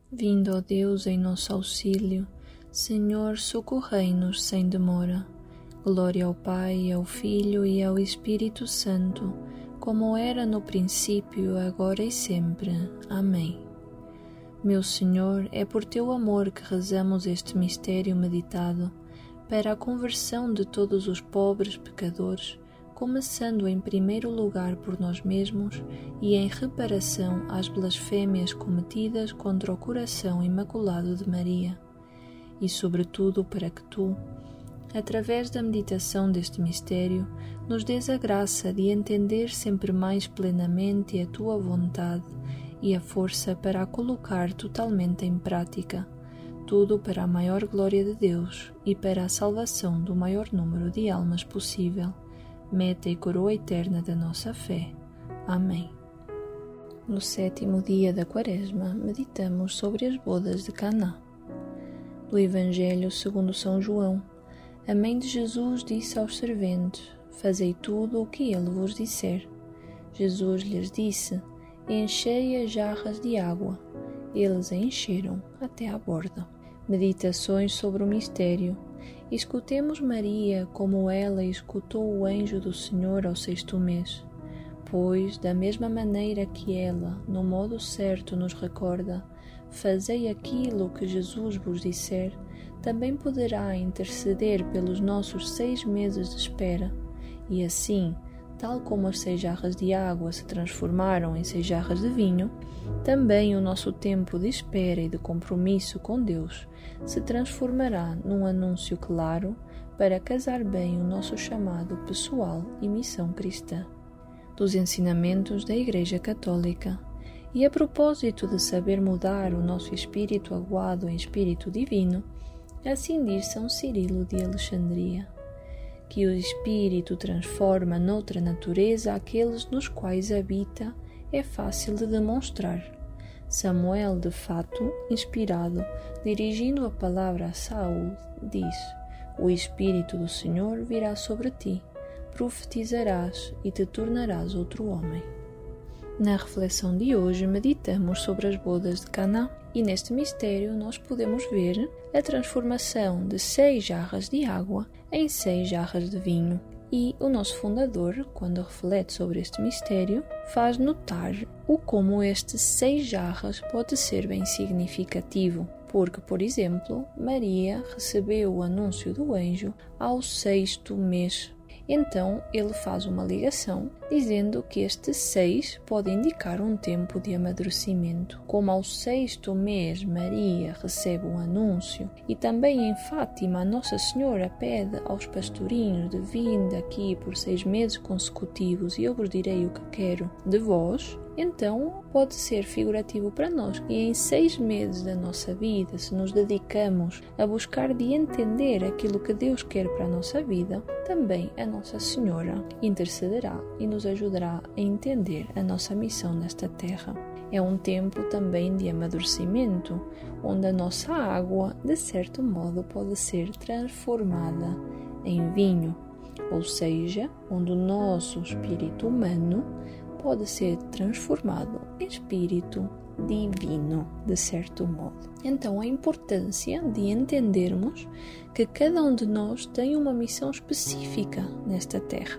Vindo, ó Deus, em nosso auxílio, Senhor, socorrei-nos sem demora. Glória ao Pai, ao Filho e ao Espírito Santo, como era no princípio, agora e sempre. Amém. Meu Senhor, é por Teu amor que rezamos este mistério meditado, para a conversão de todos os pobres pecadores, começando em primeiro lugar por nós mesmos e em reparação às blasfêmias cometidas contra o coração imaculado de Maria, e sobretudo para que Tu, através da meditação deste mistério, nos dês a graça de entender sempre mais plenamente a Tua vontade e a força para a colocar totalmente em prática, tudo para a maior glória de Deus e para a salvação do maior número de almas possível, meta e coroa eterna da nossa fé. Amém. No 7º dia da Quaresma, meditamos sobre as bodas de Caná. Do Evangelho segundo São João, a mãe de Jesus disse aos serventes: Fazei tudo o que ele vos disser. Jesus lhes disse: Enchei as jarras de água. Eles a encheram até à borda. Meditações sobre o mistério. Escutemos Maria como ela escutou o anjo do Senhor ao 6º mês, pois, da mesma maneira que ela, no modo certo, nos recorda: Fazei aquilo que Jesus vos disser, também poderá interceder pelos nossos 6 meses de espera, e assim, tal como as 6 jarras de água se transformaram em 6 jarras de vinho, também o nosso tempo de espera e de compromisso com Deus se transformará num anúncio claro para casar bem o nosso chamado pessoal e missão cristã. Dos ensinamentos da Igreja Católica. E a propósito de saber mudar o nosso espírito aguado em espírito divino, assim diz São Cirilo de Alexandria, que o Espírito transforma noutra natureza aqueles nos quais habita, é fácil de demonstrar. Samuel, de fato, inspirado, dirigindo a palavra a Saul, diz: O Espírito do Senhor virá sobre ti, profetizarás e te tornarás outro homem. Na reflexão de hoje meditamos sobre as bodas de Caná e neste mistério nós podemos ver a transformação de 6 jarras de água em 6 jarras de vinho. E o nosso fundador, quando reflete sobre este mistério, faz notar o como estes 6 jarras pode ser bem significativo, porque, por exemplo, Maria recebeu o anúncio do anjo ao 6º mês. Então, ele faz uma ligação dizendo que este 6 pode indicar um tempo de amadurecimento. Como ao 6º mês Maria recebe um anúncio e também em Fátima Nossa Senhora pede aos pastorinhos de vinde aqui por 6 meses consecutivos e eu vos direi o que quero de vós, então pode ser figurativo para nós que em 6 meses da nossa vida, se nos dedicamos a buscar de entender aquilo que Deus quer para a nossa vida, também a Nossa Senhora intercederá e nos ajudará a entender a nossa missão nesta terra. É um tempo também de amadurecimento, onde a nossa água, de certo modo, pode ser transformada em vinho, ou seja, onde o nosso espírito humano pode ser transformado em espírito divino, de certo modo. Então, a importância de entendermos que cada um de nós tem uma missão específica nesta terra,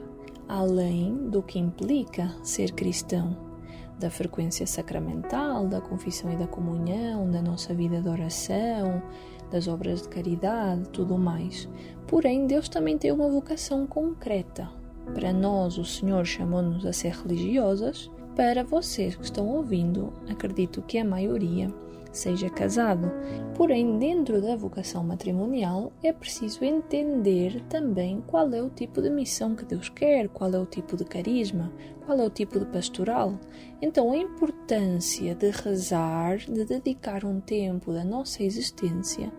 além do que implica ser cristão, da frequência sacramental, da confissão e da comunhão, da nossa vida de oração, das obras de caridade, tudo mais. Porém, Deus também tem uma vocação concreta. Para nós, o Senhor chamou-nos a ser religiosas. Para vocês que estão ouvindo, acredito que a maioria seja casado. Porém, dentro da vocação matrimonial, é preciso entender também qual é o tipo de missão que Deus quer, qual é o tipo de carisma, qual é o tipo de pastoral. Então, a importância de rezar, de dedicar um tempo da nossa existência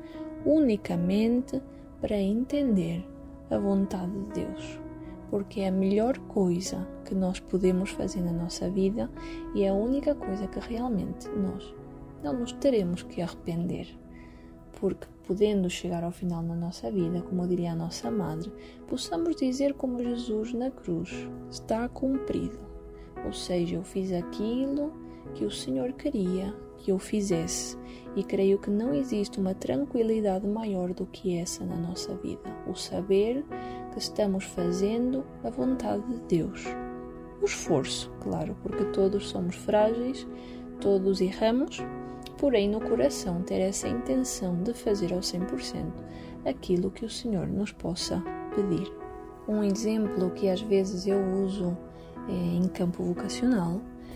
unicamente para entender a vontade de Deus. Porque é a melhor coisa que nós podemos fazer na nossa vida e é a única coisa que realmente nós não nos teremos que arrepender. Porque, podendo chegar ao final na nossa vida, como diria a nossa Madre, possamos dizer como Jesus na cruz: está cumprido. Ou seja, eu fiz aquilo que o Senhor queria que eu fizesse, e creio que não existe uma tranquilidade maior do que essa na nossa vida, o saber que estamos fazendo a vontade de Deus. O esforço, claro, porque todos somos frágeis, todos erramos, porém no coração ter essa intenção de fazer ao 100% aquilo que o Senhor nos possa pedir. Um exemplo que às vezes eu uso em campo vocacional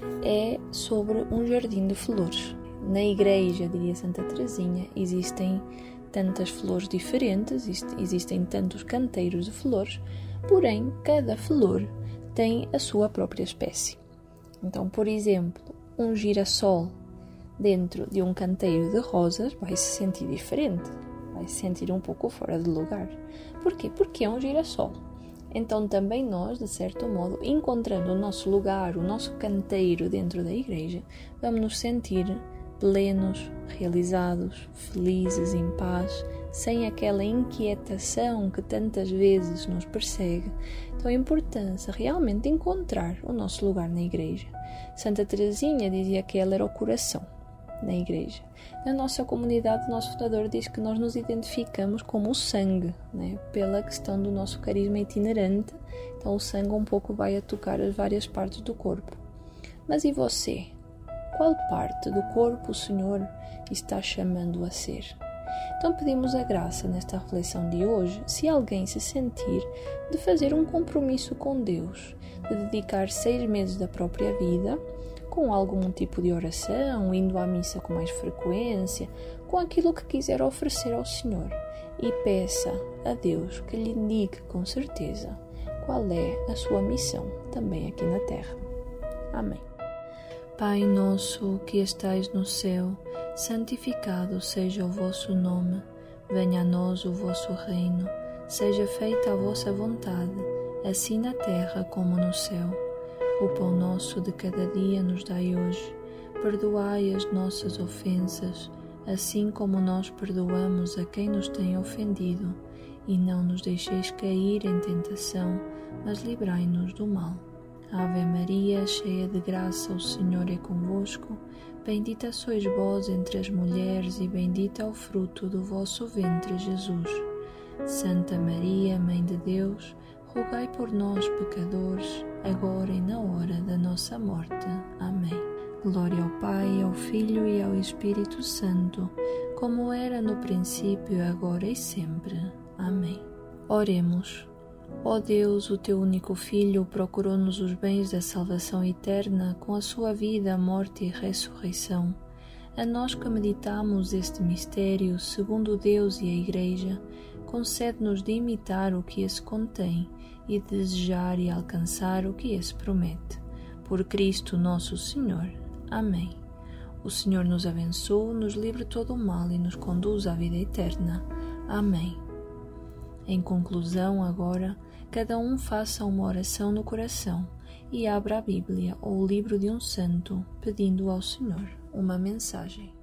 é sobre um jardim de flores. Na igreja, diria Santa Teresinha, existem tantas flores diferentes, existem tantos canteiros de flores, porém cada flor tem a sua própria espécie. Então, por exemplo, um girassol dentro de um canteiro de rosas vai se sentir diferente, vai se sentir um pouco fora de lugar. Porquê? Porque é um girassol. Então também nós, de certo modo, encontrando o nosso lugar, o nosso canteiro dentro da igreja, vamos nos sentir plenos, realizados, felizes, em paz, sem aquela inquietação que tantas vezes nos persegue. Então a importância realmente de encontrar o nosso lugar na igreja. Santa Teresinha dizia que ela era o coração na igreja. Na nossa comunidade, o nosso fundador diz que nós nos identificamos como o sangue, né? Pela questão do nosso carisma itinerante. Então o sangue um pouco vai a tocar as várias partes do corpo. Mas e você? Qual parte do corpo o Senhor está chamando a ser? Então pedimos a graça nesta reflexão de hoje, se alguém se sentir, de fazer um compromisso com Deus, de dedicar 6 meses da própria vida com algum tipo de oração, indo à missa com mais frequência, com aquilo que quiser oferecer ao Senhor, e peça a Deus que lhe indique com certeza qual é a sua missão também aqui na terra. Amém. Pai nosso que estais no céu, santificado seja o vosso nome, venha a nós o vosso reino, seja feita a vossa vontade, assim na terra como no céu. O pão nosso de cada dia nos dai hoje, perdoai as nossas ofensas, assim como nós perdoamos a quem nos tem ofendido, e não nos deixeis cair em tentação, mas livrai-nos do mal. Ave Maria, cheia de graça, o Senhor é convosco, bendita sois vós entre as mulheres e bendito é o fruto do vosso ventre, Jesus. Santa Maria, Mãe de Deus, rogai por nós, pecadores, agora e na hora da nossa morte. Amém. Glória ao Pai, ao Filho e ao Espírito Santo, como era no princípio, agora e sempre. Amém. Oremos. Ó Deus, o teu único Filho procurou-nos os bens da salvação eterna com a sua vida, morte e ressurreição. A nós que meditamos este mistério, segundo Deus e a Igreja, concede-nos de imitar o que esse contém e de desejar e alcançar o que esse promete. Por Cristo nosso Senhor. Amém. O Senhor nos abençoe, nos livre de todo o mal e nos conduz à vida eterna. Amém. Em conclusão, agora, cada um faça uma oração no coração e abra a Bíblia ou o livro de um santo, pedindo ao Senhor uma mensagem.